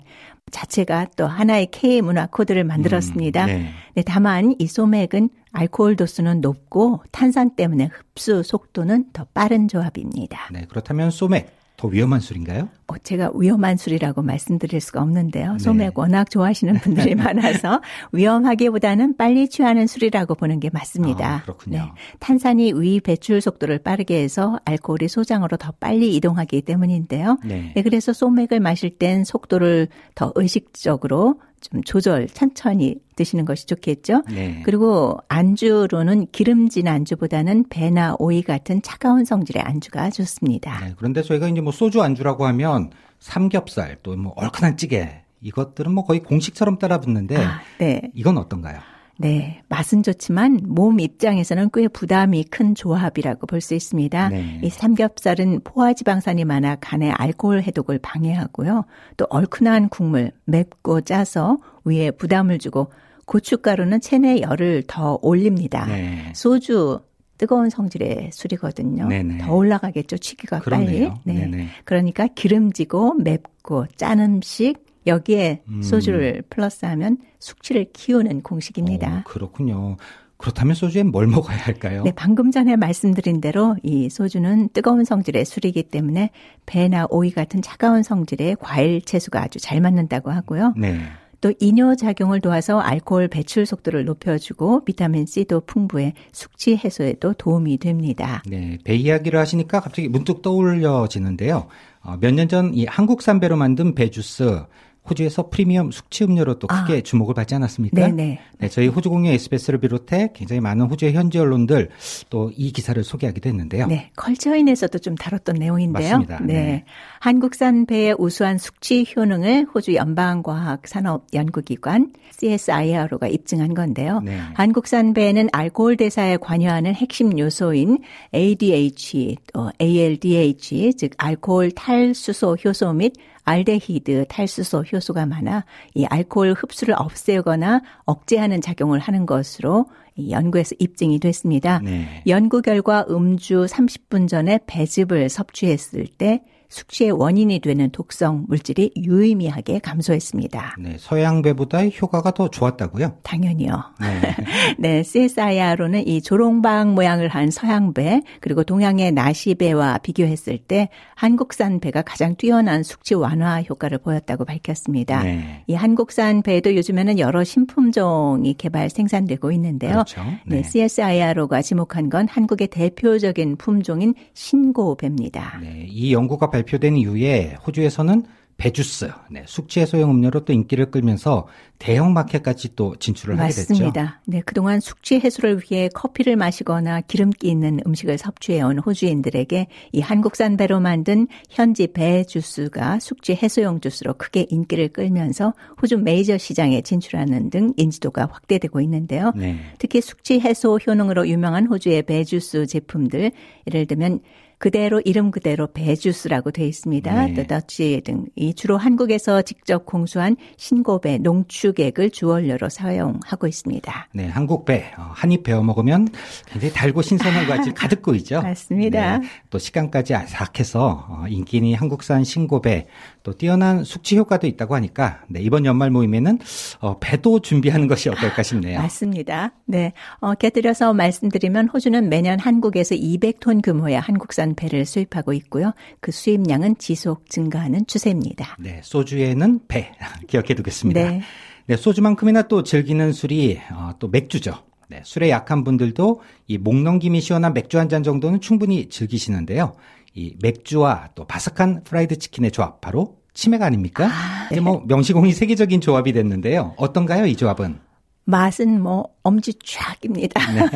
자체가 또 하나의 K 문화 코드를 만들었습니다. 네. 네, 다만 이 소맥은 알코올 도수는 높고 탄산 때문에 흡수 속도는 더 빠른 조합입니다. 네, 그렇다면 소맥 더 위험한 술인가요? 제가 위험한 술이라고 말씀드릴 수가 없는데요. 소맥 워낙 좋아하시는 분들이 많아서 위험하기보다는 빨리 취하는 술이라고 보는 게 맞습니다. 그렇군요. 네, 탄산이 위 배출 속도를 빠르게 해서 알코올이 소장으로 더 빨리 이동하기 때문인데요. 네. 네, 그래서 소맥을 마실 땐 속도를 더 의식적으로 좀 천천히 드시는 것이 좋겠죠. 네. 그리고 안주로는 기름진 안주보다는 배나 오이 같은 차가운 성질의 안주가 좋습니다. 네, 그런데 저희가 이제 뭐 소주 안주라고 하면 삼겹살 또 뭐 얼큰한 찌개 이것들은 뭐 거의 공식처럼 따라붙는데 네. 이건 어떤가요? 네, 맛은 좋지만 몸 입장에서는 꽤 부담이 큰 조합이라고 볼 수 있습니다. 네. 이 삼겹살은 포화지방산이 많아 간의 알코올 해독을 방해하고요. 또 얼큰한 국물, 맵고 짜서 위에 부담을 주고 고춧가루는 체내 열을 더 올립니다. 네. 소주 뜨거운 성질의 술이거든요. 네네. 더 올라가겠죠, 취기가 그렇네요. 빨리. 네. 네네. 그러니까 기름지고 맵고 짠 음식 여기에 소주를 플러스하면 숙취를 키우는 공식입니다. 그렇군요. 그렇다면 소주엔 뭘 먹어야 할까요? 네, 방금 전에 말씀드린 대로 이 소주는 뜨거운 성질의 술이기 때문에 배나 오이 같은 차가운 성질의 과일 채소가 아주 잘 맞는다고 하고요. 네. 또 이뇨작용을 도와서 알코올 배출 속도를 높여주고 비타민C도 풍부해 숙취 해소에도 도움이 됩니다. 네, 배 이야기를 하시니까 갑자기 문득 떠올려지는데요. 몇 년 전 이 한국산 배로 만든 배 주스 호주에서 프리미엄 숙취 음료로 또 크게 주목을 받지 않았습니까? 네네. 네, 저희 호주공유 SBS를 비롯해 굉장히 많은 호주의 현지 언론들 또 이 기사를 소개하기도 했는데요. 네, 컬처인에서도 좀 다뤘던 내용인데요. 맞습니다. 네. 네. 한국산 배의 우수한 숙취 효능을 호주 연방과학산업연구기관 CSIRO가 입증한 건데요. 네. 한국산 배는 알코올 대사에 관여하는 핵심 요소인 ADH, ALDH, 즉 알코올 탈수소 효소 및 알데히드 탈수소 효소가 많아 이 알코올 흡수를 없애거나 억제하는 작용을 하는 것으로 이 연구에서 입증이 됐습니다. 네. 연구 결과 음주 30분 전에 배즙을 섭취했을 때 숙취의 원인이 되는 독성 물질이 유의미하게 감소했습니다. 네, 서양배보다 효과가 더 좋았다고요? 당연히요. 네. 네, CSIRO는 이 조롱박 모양을 한 서양배 그리고 동양의 나시배와 비교했을 때 한국산 배가 가장 뛰어난 숙취 완화 효과를 보였다고 밝혔습니다. 네. 이 한국산 배도 요즘에는 여러 신품종이 개발 생산되고 있는데요. 그렇죠. 네. 네, CSIRO가 지목한 건 한국의 대표적인 품종인 신고배입니다. 네, 이 연구가 발표된 이후에 호주에서는 배주스, 네, 숙취 해소용 음료로 또 인기를 끌면서 대형 마켓까지 또 진출을 하게 됐죠. 맞습니다. 네, 그동안 숙취 해소를 위해 커피를 마시거나 기름기 있는 음식을 섭취해온 호주인들에게 이 한국산 배로 만든 현지 배 주스가 숙취 해소용 주스로 크게 인기를 끌면서 호주 메이저 시장에 진출하는 등 인지도가 확대되고 있는데요. 네. 특히 숙취 해소 효능으로 유명한 호주의 배 주스 제품들, 예를 들면 그대로 이름 그대로 배주스라고 되어 있습니다. 네. 또 더치 등 이 주로 한국에서 직접 공수한 신고배 농축액을 주원료로 사용하고 있습니다. 네, 한국 배 한 입 베어 먹으면 굉장히 달고 신선한 과즙 가득 고이죠. 맞습니다. 네, 또 시간까지 아삭해서 인기니 한국산 신고배 또 뛰어난 숙취 효과도 있다고 하니까 네, 이번 연말 모임에는 배도 준비하는 것이 어떨까 싶네요. 맞습니다. 네, 곁들여서 말씀드리면 호주는 매년 한국에서 200톤 규모의 한국산 배를 수입하고 있고요. 그 수입량은 지속 증가하는 추세입니다. 네, 소주에는 배 기억해 두겠습니다. 네. 네, 소주만큼이나 또 즐기는 술이 또 맥주죠. 네, 술에 약한 분들도 이 목 넘김이 시원한 맥주 한 잔 정도는 충분히 즐기시는데요. 이 맥주와 또 바삭한 프라이드 치킨의 조합 바로 치맥 아닙니까? 이제 뭐 명시공히 세계적인 조합이 됐는데요. 어떤가요, 이 조합은? 맛은 엄지척입니다. 네.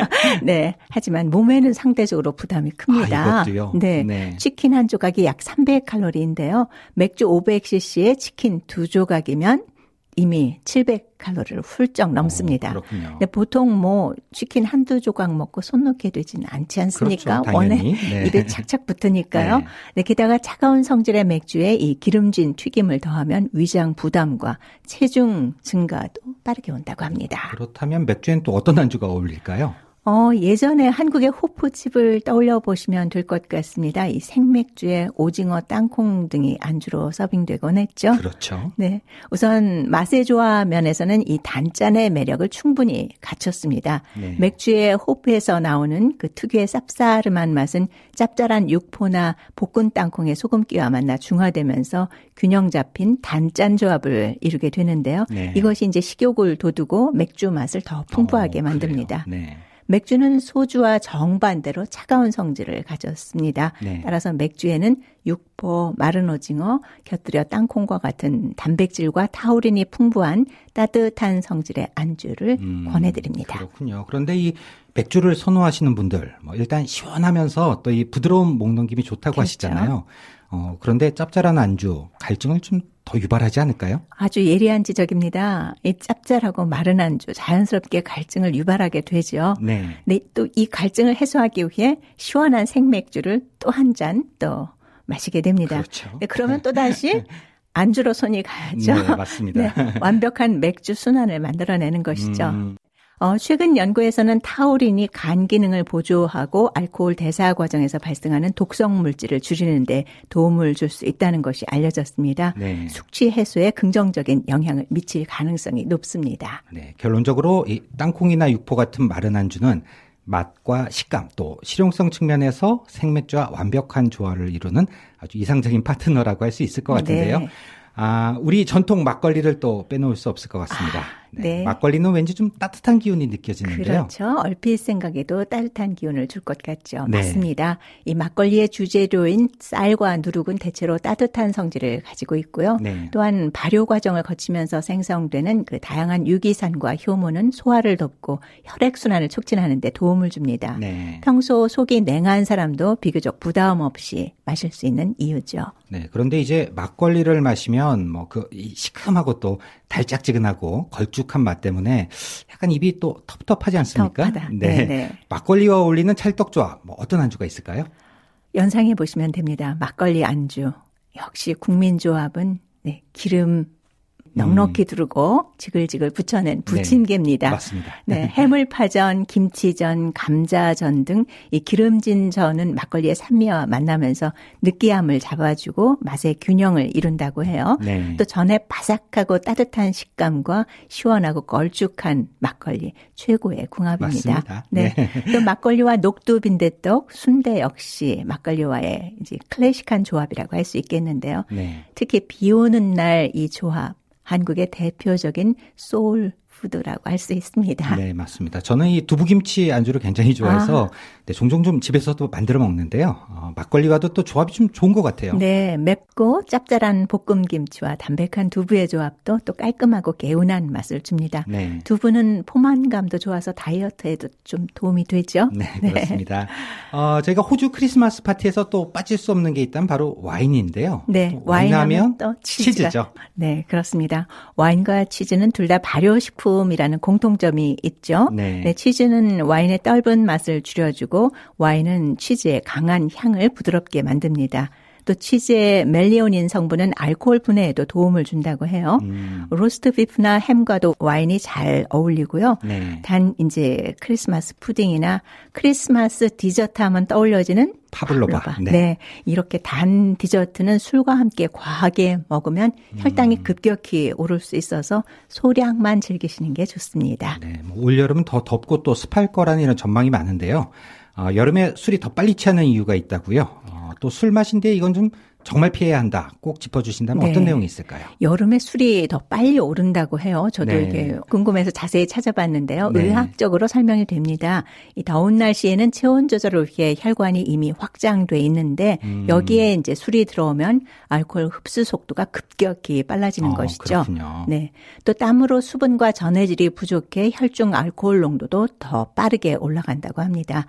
네. 하지만 몸에는 상대적으로 부담이 큽니다. 이것도요? 네. 네. 치킨 한 조각이 약 300칼로리인데요. 맥주 500cc에 치킨 2조각이면 이미 700칼로리를 훌쩍 넘습니다. 그렇군요. 근데 보통 뭐 치킨 한두 조각 먹고 손 놓게 되지는 않지 않습니까? 그렇죠, 원에 네. 입에 착착 붙으니까요. 네. 네, 게다가 차가운 성질의 맥주에 이 기름진 튀김을 더하면 위장 부담과 체중 증가도 빠르게 온다고 합니다. 그렇다면 맥주엔 또 어떤 안주가 어울릴까요? 예전에 한국의 호프집을 떠올려 보시면 될 것 같습니다. 이 생맥주에 오징어, 땅콩 등이 안주로 서빙되곤 했죠. 그렇죠. 네. 우선 맛의 조화 면에서는 이 단짠의 매력을 충분히 갖췄습니다. 네. 맥주의 호프에서 나오는 그 특유의 쌉싸름한 맛은 짭짤한 육포나 볶은 땅콩의 소금기와 만나 중화되면서 균형 잡힌 단짠 조합을 이루게 되는데요. 네. 이것이 이제 식욕을 돋우고 맥주 맛을 더 풍부하게 만듭니다. 네. 맥주는 소주와 정반대로 차가운 성질을 가졌습니다. 네. 따라서 맥주에는 육포, 마른 오징어, 곁들여 땅콩과 같은 단백질과 타우린이 풍부한 따뜻한 성질의 안주를 권해드립니다. 그렇군요. 그런데 이 맥주를 선호하시는 분들, 일단 시원하면서 또 이 부드러운 목 넘김이 좋다고 그렇죠. 하시잖아요. 그런데 짭짤한 안주, 갈증을 좀 더 유발하지 않을까요? 아주 예리한 지적입니다. 이 짭짤하고 마른 안주 자연스럽게 갈증을 유발하게 되죠. 네. 네, 또 이 갈증을 해소하기 위해 시원한 생맥주를 또 한 잔 또 마시게 됩니다. 그렇죠. 네, 그러면 또 다시 안주로 손이 가죠. 네, 맞습니다. 네, 완벽한 맥주 순환을 만들어내는 것이죠. 최근 연구에서는 타우린이 간 기능을 보조하고 알코올 대사 과정에서 발생하는 독성 물질을 줄이는 데 도움을 줄 수 있다는 것이 알려졌습니다. 네. 숙취 해소에 긍정적인 영향을 미칠 가능성이 높습니다. 네, 결론적으로 이 땅콩이나 육포 같은 마른 안주는 맛과 식감 또 실용성 측면에서 생맥주와 완벽한 조화를 이루는 아주 이상적인 파트너라고 할 수 있을 것 같은데요. 네. 우리 전통 막걸리를 또 빼놓을 수 없을 것 같습니다. 네. 막걸리는 왠지 좀 따뜻한 기운이 느껴지는데요. 그렇죠. 얼핏 생각에도 따뜻한 기운을 줄 것 같죠. 네. 맞습니다. 이 막걸리의 주재료인 쌀과 누룩은 대체로 따뜻한 성질을 가지고 있고요. 네. 또한 발효 과정을 거치면서 생성되는 그 다양한 유기산과 효모는 소화를 돕고 혈액순환을 促진하는 데 도움을 줍니다. 네. 평소 속이 냉한 사람도 비교적 부담 없이 마실 수 있는 이유죠. 네. 그런데 이제 막걸리를 마시면 이 시큼하고 또 달짝지근하고 걸쭉한 맛 때문에 약간 입이 또 텁텁하지 않습니까? 텁텁하다. 네. 네네. 막걸리와 어울리는 찰떡조합, 어떤 안주가 있을까요? 연상해 보시면 됩니다. 막걸리 안주. 역시 국민조합은 기름 넉넉히 두르고 지글지글 부쳐낸 부침개입니다. 네, 맞습니다. 네, 해물파전, 김치전, 감자전 등 이 기름진 전은 막걸리의 산미와 만나면서 느끼함을 잡아주고 맛의 균형을 이룬다고 해요. 네. 또 전의 바삭하고 따뜻한 식감과 시원하고 걸쭉한 막걸리 최고의 궁합입니다. 맞습니다. 네. 또 막걸리와 녹두빈대떡, 순대 역시 막걸리와의 이제 클래식한 조합이라고 할 수 있겠는데요. 네. 특히 비 오는 날 이 조합 한국의 대표적인 소울 푸드라고 할 수 있습니다. 네, 맞습니다. 저는 이 두부김치 안주를 굉장히 좋아해서 종종 좀 집에서도 만들어 먹는데요. 막걸리와도 또 조합이 좀 좋은 것 같아요. 네, 맵고 짭짤한 볶음김치와 담백한 두부의 조합도 또 깔끔하고 개운한 맛을 줍니다. 네. 두부는 포만감도 좋아서 다이어트에도 좀 도움이 되죠. 네, 그렇습니다. 저희가 호주 크리스마스 파티에서 또 빠질 수 없는 게 있다면 바로 와인인데요. 네, 와인하면 또 치즈죠. 네, 그렇습니다. 와인과 치즈는 둘 다 발효식품이라는 공통점이 있죠. 네. 치즈는 와인의 떫은 맛을 줄여주고 와인은 치즈의 강한 향을 부드럽게 만듭니다. 또 치즈의 멜리오닌 성분은 알코올 분해에도 도움을 준다고 해요. 로스트 비프나 햄과도 와인이 잘 어울리고요. 네. 단 이제 크리스마스 푸딩이나 크리스마스 디저트 하면 떠올려지는 파블로바. 네. 이렇게 단 디저트는 술과 함께 과하게 먹으면 혈당이 급격히 오를 수 있어서 소량만 즐기시는 게 좋습니다. 네, 올여름은 더 덥고 또 습할 거라는 이런 전망이 많은데요. 여름에 술이 더 빨리 취하는 이유가 있다고요. 또 술 마신 뒤에 이건 좀 정말 피해야 한다. 꼭 짚어주신다면 어떤 내용이 있을까요? 여름에 술이 더 빨리 오른다고 해요. 저도 네. 이렇게 궁금해서 자세히 찾아봤는데요. 네. 의학적으로 설명이 됩니다. 이 더운 날씨에는 체온 조절을 위해 혈관이 이미 확장돼 있는데 여기에 이제 술이 들어오면 알코올 흡수 속도가 급격히 빨라지는 것이죠. 그렇군요. 네. 또 땀으로 수분과 전해질이 부족해 혈중 알코올 농도도 더 빠르게 올라간다고 합니다.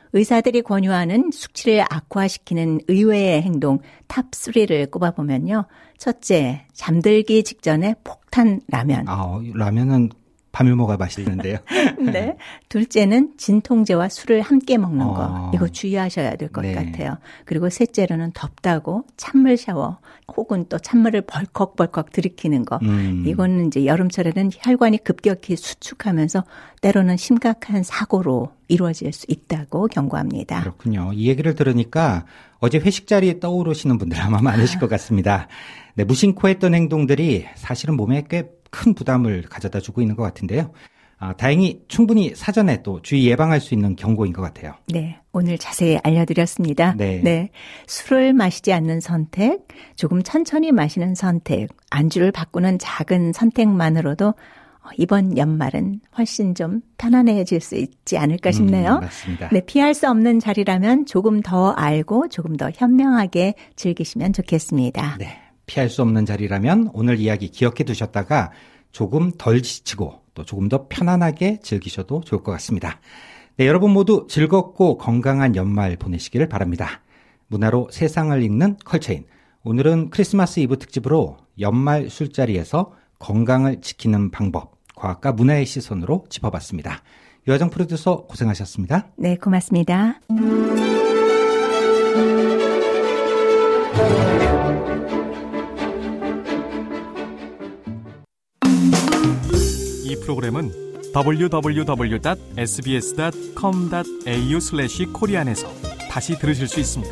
의사들이 권유하는 숙취를 악화시키는 의외의 행동 탑 3를 꼽아보면요. 첫째, 잠들기 직전에 폭탄 라면. 라면은 밤에 먹어야 맛있는데요. 네. 둘째는 진통제와 술을 함께 먹는 거. 이거 주의하셔야 될 것 같아요. 그리고 셋째로는 덥다고 찬물 샤워 혹은 또 찬물을 벌컥벌컥 들이키는 거. 이거는 이제 여름철에는 혈관이 급격히 수축하면서 때로는 심각한 사고로 이루어질 수 있다고 경고합니다. 그렇군요. 이 얘기를 들으니까 어제 회식 자리에 떠오르시는 분들 아마 많으실 것 같습니다. 네, 무심코 했던 행동들이 사실은 몸에 꽤 큰 부담을 가져다 주고 있는 것 같은데요. 다행히 충분히 사전에 또 주의 예방할 수 있는 경고인 것 같아요. 네, 오늘 자세히 알려드렸습니다. 네, 술을 마시지 않는 선택, 조금 천천히 마시는 선택, 안주를 바꾸는 작은 선택만으로도 이번 연말은 훨씬 좀 편안해질 수 있지 않을까 싶네요. 맞습니다. 네, 피할 수 없는 자리라면 조금 더 알고 조금 더 현명하게 즐기시면 좋겠습니다. 네. 피할 수 없는 자리라면 오늘 이야기 기억해 두셨다가 조금 덜 지치고 또 조금 더 편안하게 즐기셔도 좋을 것 같습니다. 네, 여러분 모두 즐겁고 건강한 연말 보내시기를 바랍니다. 문화로 세상을 읽는 컬처인. 오늘은 크리스마스 이브 특집으로 연말 술자리에서 건강을 지키는 방법, 과학과 문화의 시선으로 짚어봤습니다. 유하정 프로듀서 고생하셨습니다. 네, 고맙습니다. 이 프로그램은 www.sbs.com.au/korean에서 다시 들으실 수 있습니다.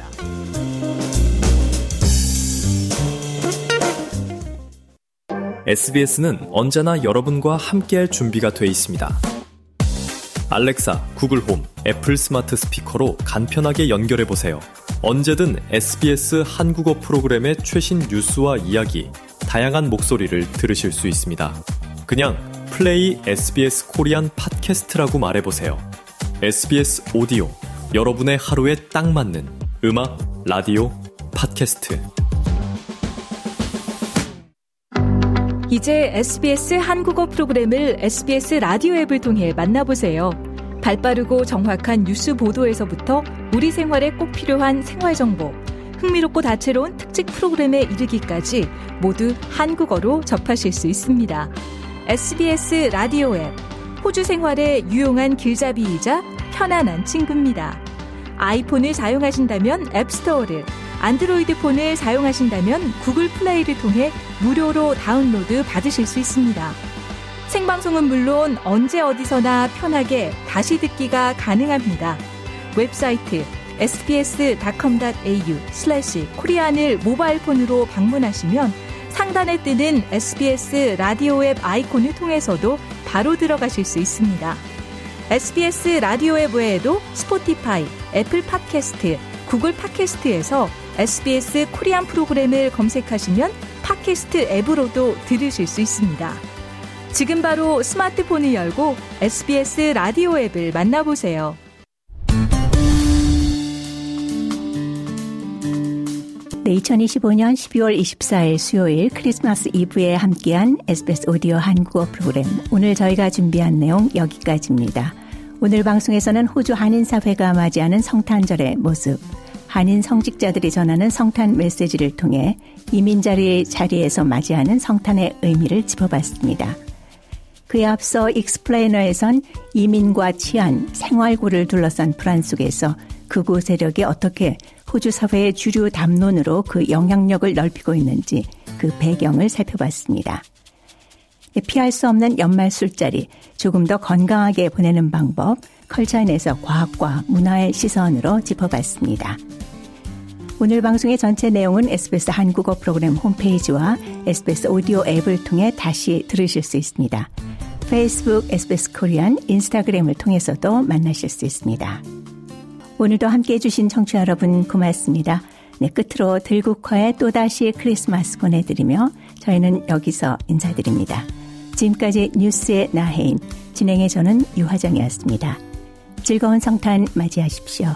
SBS는 언제나 여러분과 함께할 준비가 돼 있습니다. 알렉사, 구글 홈, 애플 스마트 스피커로 간편하게 연결해보세요. 언제든 SBS 한국어 프로그램의 최신 뉴스와 이야기, 다양한 목소리를 들으실 수 있습니다. 그냥 플레이 SBS 코리안 팟캐스트라고 말해보세요. SBS 오디오, 여러분의 하루에 딱 맞는 음악, 라디오, 팟캐스트. 이제 SBS 한국어 프로그램을 SBS 라디오 앱을 통해 만나보세요. 발빠르고 정확한 뉴스 보도에서부터 우리 생활에 꼭 필요한 생활정보, 흥미롭고 다채로운 특집 프로그램에 이르기까지 모두 한국어로 접하실 수 있습니다. SBS 라디오 앱, 호주 생활에 유용한 길잡이이자 편안한 친구입니다. 아이폰을 사용하신다면 앱스토어를, 안드로이드 폰을 사용하신다면 구글 플레이를 통해 무료로 다운로드 받으실 수 있습니다. 생방송은 물론 언제 어디서나 편하게 다시 듣기가 가능합니다. 웹사이트 sbs.com.au/korean을 모바일 폰으로 방문하시면 상단에 뜨는 SBS 라디오 앱 아이콘을 통해서도 바로 들어가실 수 있습니다. SBS 라디오 앱 외에도 스포티파이, 애플 팟캐스트, 구글 팟캐스트에서 SBS 코리안 프로그램을 검색하시면 팟캐스트 앱으로도 들으실 수 있습니다. 지금 바로 스마트폰을 열고 SBS 라디오 앱을 만나보세요. 네, 2025년 12월 24일 수요일 크리스마스 이브에 함께한 SBS 오디오 한국어 프로그램. 오늘 저희가 준비한 내용 여기까지입니다. 오늘 방송에서는 호주 한인사회가 맞이하는 성탄절의 모습, 한인 성직자들이 전하는 성탄 메시지를 통해 이민자리의 자리에서 맞이하는 성탄의 의미를 짚어봤습니다. 그에 앞서 익스플레이너에선 이민과 치안, 생활고를 둘러싼 불안 속에서 극우 세력이 어떻게 호주 사회의 주류 담론으로 그 영향력을 넓히고 있는지 그 배경을 살펴봤습니다. 피할 수 없는 연말 술자리, 조금 더 건강하게 보내는 방법, 컬처인에서 과학과 문화의 시선으로 짚어봤습니다. 오늘 방송의 전체 내용은 SBS 한국어 프로그램 홈페이지와 SBS 오디오 앱을 통해 다시 들으실 수 있습니다. 페이스북, SBS 코리안, 인스타그램을 통해서도 만나실 수 있습니다. 오늘도 함께해 주신 청취자 여러분 고맙습니다. 네, 끝으로 들국화의 또다시 크리스마스 보내드리며 저희는 여기서 인사드립니다. 지금까지 뉴스의 나혜인, 진행의 저는 유화정이었습니다. 즐거운 성탄 맞이하십시오.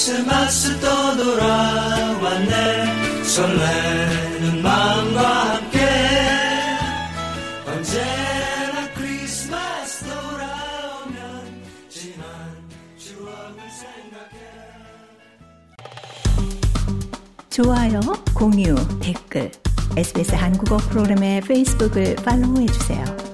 크리스마스 또 돌아왔네 설레는 마음과 함께 언제나 크리스마스 돌아오면 지난 추억을 생각해 좋아요, 공유, 댓글 SBS 한국어 프로그램의 페이스북을 팔로우해주세요.